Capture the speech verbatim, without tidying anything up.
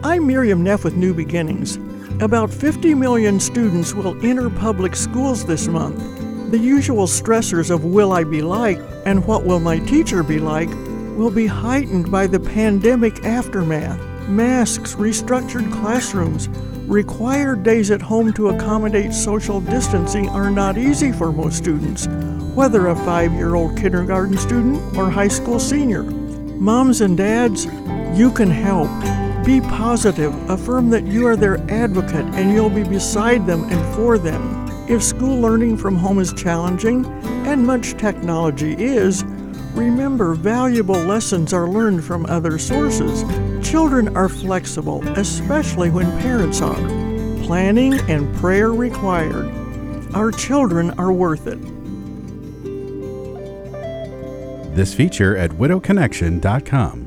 I'm Miriam Neff with New Beginnings. About fifty million students will enter public schools this month. The usual stressors of will I be like and what will my teacher be like will be heightened by the pandemic aftermath. Masks, restructured classrooms, required days at home to accommodate social distancing are not easy for most students, whether a five-year-old kindergarten student or high school senior. Moms and dads, you can help. Be positive, affirm that you are their advocate and you'll be beside them and for them. If school learning from home is challenging, and much technology is, remember valuable lessons are learned from other sources. Children are flexible, especially when parents are. Planning and prayer required. Our children are worth it. This feature at widow connection dot com.